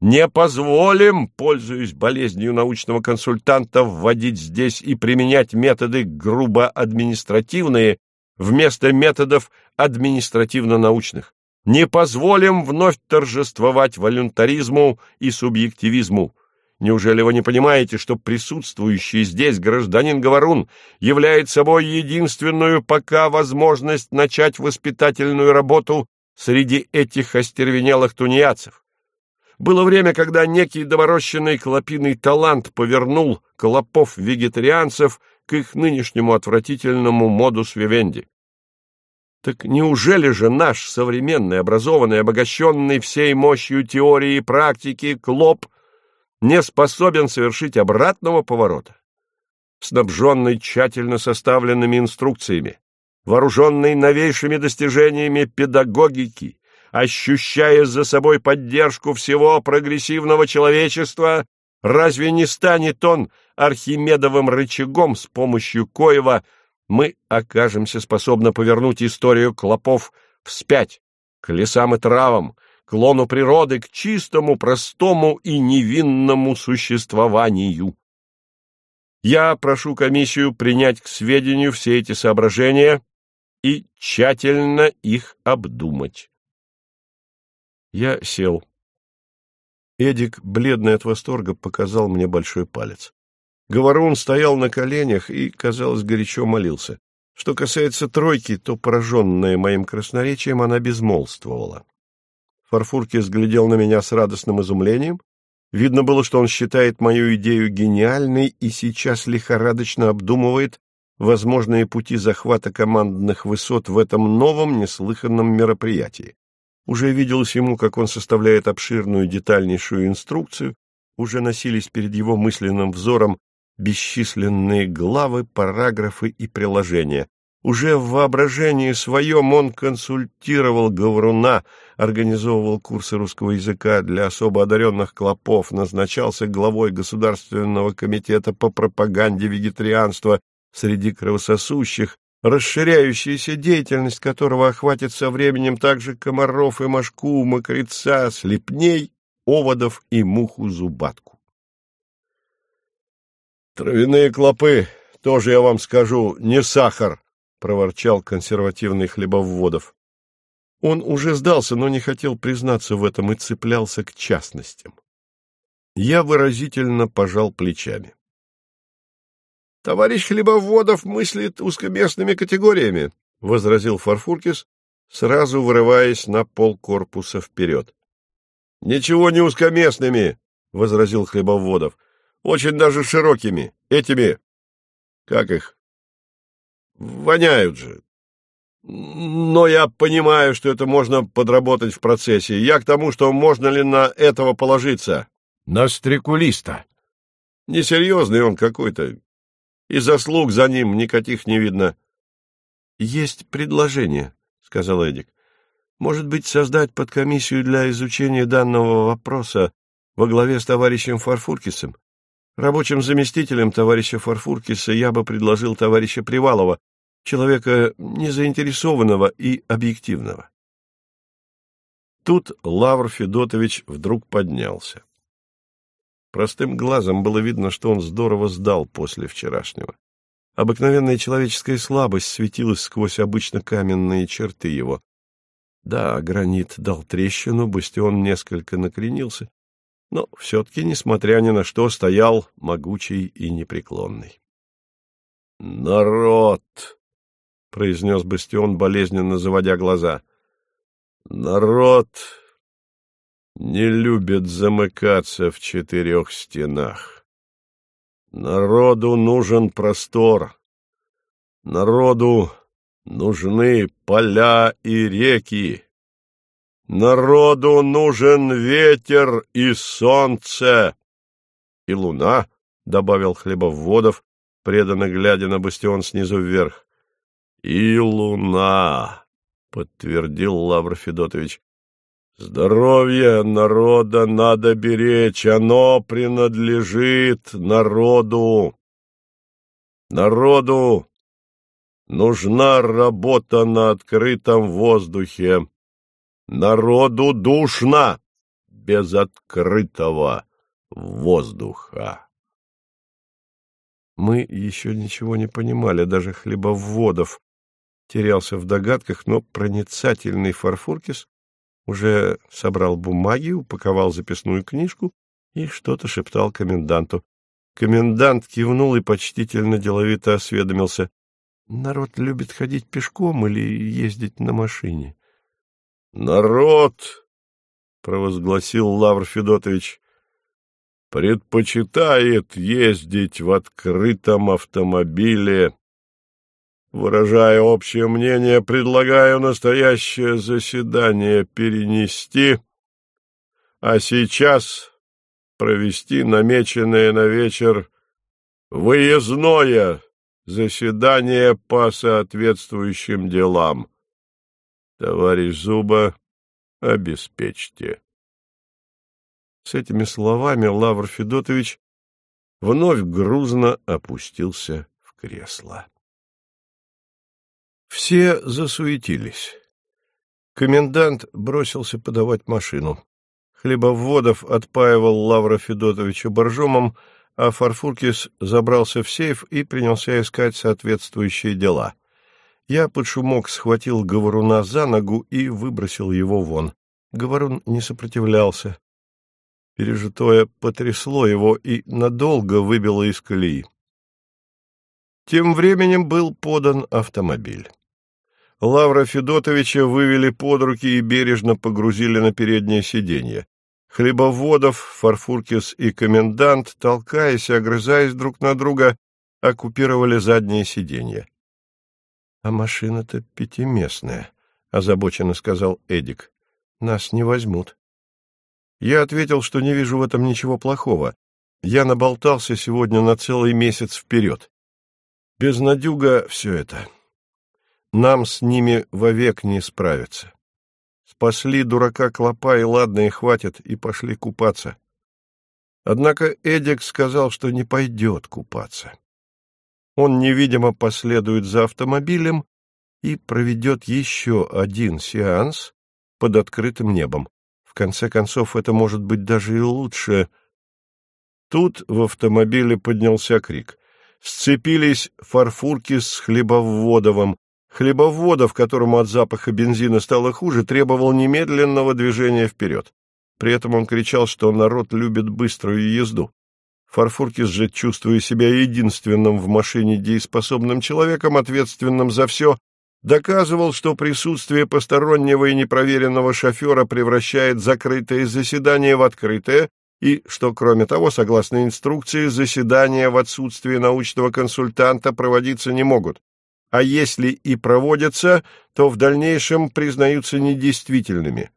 Не позволим, пользуясь болезнью научного консультанта, вводить здесь и применять методы грубо административные вместо методов административно-научных. Не позволим вновь торжествовать волюнтаризму и субъективизму. Неужели вы не понимаете, что присутствующий здесь гражданин Говорун является собой единственную пока возможность начать воспитательную работу среди этих остервенелых тунеядцев? Было время, когда некий доморощенный клопиный талант повернул клопов-вегетарианцев к их нынешнему отвратительному модус вивенди. Так неужели же наш современный, образованный, обогащенный всей мощью теории и практики клоп не способен совершить обратного поворота? Снабженный тщательно составленными инструкциями, вооруженный новейшими достижениями педагогики, ощущая за собой поддержку всего прогрессивного человечества, разве не станет он архимедовым рычагом, с помощью коего мы окажемся способны повернуть историю клопов вспять, к лесам и травам, к лону природы, к чистому, простому и невинному существованию? Я прошу комиссию принять к сведению все эти соображения и тщательно их обдумать. Я сел. Эдик, бледный от восторга, показал мне большой палец. Говорун стоял на коленях и, казалось, горячо молился. Что касается тройки, то, пораженная моим красноречием, она безмолвствовала. Фарфуркис глядел на меня с радостным изумлением. Видно было, что он считает мою идею гениальной и сейчас лихорадочно обдумывает возможные пути захвата командных высот в этом новом, неслыханном мероприятии. Уже виделось ему, как он составляет обширную, детальнейшую инструкцию, уже носились перед его мысленным взором бесчисленные главы, параграфы и приложения. Уже в воображении своем он консультировал Говоруна, организовывал курсы русского языка для особо одаренных клопов, назначался главой Государственного комитета по пропаганде вегетарианства среди кровососущих, расширяющаяся деятельность которого охватит со временем также комаров и мошку, мокреца, слепней, оводов и муху-зубатку. «Травяные клопы, тоже, я вам скажу, не сахар», — проворчал консервативный Хлебовводов. Он уже сдался, но не хотел признаться в этом и цеплялся к частностям. Я выразительно пожал плечами. «Товарищ Хлебовводов мыслит узкоместными категориями», — возразил Фарфуркис, сразу вырываясь на полкорпуса вперед. «Ничего не узкоместными», — возразил Хлебовводов, — «очень даже широкими. Этими, как их, воняют же. Но я понимаю, что это можно подработать в процессе. Я к тому, что можно ли на этого положиться?» «На стрекулиста». «Несерьезный он какой-то. И заслуг за ним никаких не видно». «Есть предложение», — сказал Эдик. «Может быть, создать подкомиссию для изучения данного вопроса во главе с товарищем Фарфуркисом? Рабочим заместителем товарища Фарфуркиса я бы предложил товарища Привалова, человека незаинтересованного и объективного». Тут Лавр Федотович вдруг поднялся. Простым глазом было видно, что он здорово сдал после вчерашнего. Обыкновенная человеческая слабость светилась сквозь обычно каменные черты его. Да, гранит дал трещину, бастион несколько накренился, но все-таки, несмотря ни на что, стоял могучий и непреклонный. «Народ!» — произнес бастион, болезненно заводя глаза. «Народ не любит замыкаться в четырех стенах. Народу нужен простор. Народу нужны поля и реки. Народу нужен ветер и солнце. И луна», — добавил Хлебовводов, преданно глядя на бастион снизу вверх. «И луна», — подтвердил Лавр Федотович. «Здоровье народа надо беречь, оно принадлежит народу. Народу нужна работа на открытом воздухе. Народу душно». без открытого воздуха. Мы еще ничего не понимали, даже Хлебоводов терялся в догадках, но проницательный Фарфуркис уже собрал бумаги, упаковал записную книжку и что-то шептал коменданту. Комендант кивнул и почтительно деловито осведомился: народ любит ходить пешком или ездить на машине? — Народ, — провозгласил Лавр Федотович, — предпочитает ездить в открытом автомобиле. Выражая общее мнение, предлагаю настоящее заседание перенести, а сейчас провести намеченное на вечер выездное заседание по соответствующим делам. Товарищ Зуба, обеспечьте. С этими словами Лавр Федотович вновь грузно опустился в кресло. Все засуетились. Комендант бросился подавать машину. Хлебоводов отпаивал Лавра Федотовича боржомом, а Фарфуркис забрался в сейф и принялся искать соответствующие дела. Я под шумок схватил говоруна за ногу и выбросил его вон. Говорун не сопротивлялся. Пережитое потрясло его и надолго выбило из колеи. Тем временем был подан автомобиль. Лавра Федотовича вывели под руки и бережно погрузили на переднее сиденье. Хлебоводов, Фарфуркис и комендант, толкаясь и огрызаясь друг на друга, оккупировали заднее сиденье. — А машина-то пятиместная, — озабоченно сказал Эдик. — Нас не возьмут. Я ответил, что не вижу в этом ничего плохого. Я наболтался сегодня на целый месяц вперед. Безнадюга все это. Нам с ними вовек не справиться. Спасли дурака Клопа, и ладно, и хватит, и пошли купаться. Однако Эдик сказал, что не пойдет купаться. Он невидимо последует за автомобилем и проведет еще один сеанс под открытым небом. В конце концов, это может быть даже и лучше. Тут в автомобиле поднялся крик. Сцепились Фарфуркис с Хлебоводовым. Хлебоводов, которому от запаха бензина стало хуже, требовал немедленного движения вперед. При этом он кричал, что народ любит быструю езду. Фарфуркис же, чувствуя себя единственным в машине дееспособным человеком, ответственным за все, доказывал, что присутствие постороннего и непроверенного шофера превращает закрытое заседание в открытое, и что, кроме того, согласно инструкции, заседания в отсутствие научного консультанта проводиться не могут, а если и проводятся, то в дальнейшем признаются недействительными.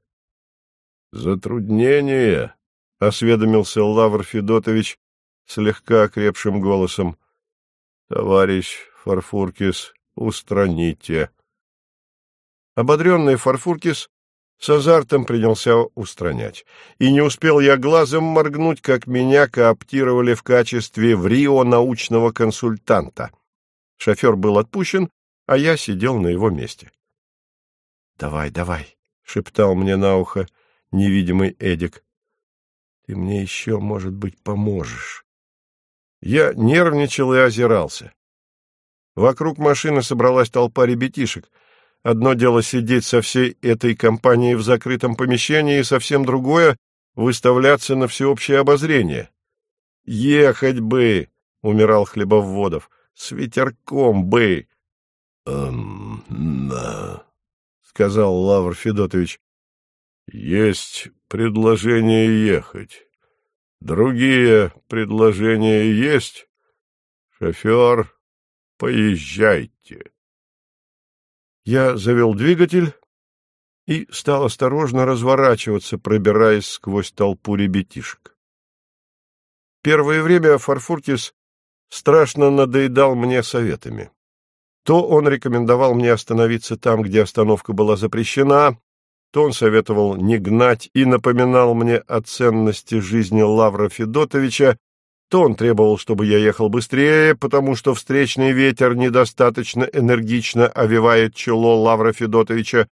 «Затруднение», — осведомился Лавр Федотович слегка окрепшим голосом. «Товарищ Фарфуркис, устраните». Ободренный Фарфуркис с азартом принялся устранять. И не успел я глазом моргнуть, как меня кооптировали в качестве в Рио научного консультанта. Шофер был отпущен, а я сидел на его месте. «Давай, давай», — шептал мне на ухо невидимый Эдик. «Ты мне еще, может быть, поможешь». Я нервничал и озирался. Вокруг машины собралась толпа ребятишек. Одно дело сидеть со всей этой компанией в закрытом помещении, и совсем другое — выставляться на всеобщее обозрение. «Ехать бы!» — умирал Хлебоводов. «С ветерком бы!» «Да», — сказал Лавр Федотович. «Есть предложение ехать. Другие предложения есть? Шофер, поезжайте». Я завел двигатель и стал осторожно разворачиваться, пробираясь сквозь толпу ребятишек. Первое время Фарфуркис страшно надоедал мне советами. То он рекомендовал мне остановиться там, где остановка была запрещена, то он советовал не гнать и напоминал мне о ценности жизни Лавра Федотовича, то он требовал, чтобы я ехал быстрее, потому что встречный ветер недостаточно энергично овевает чело Лавра Федотовича,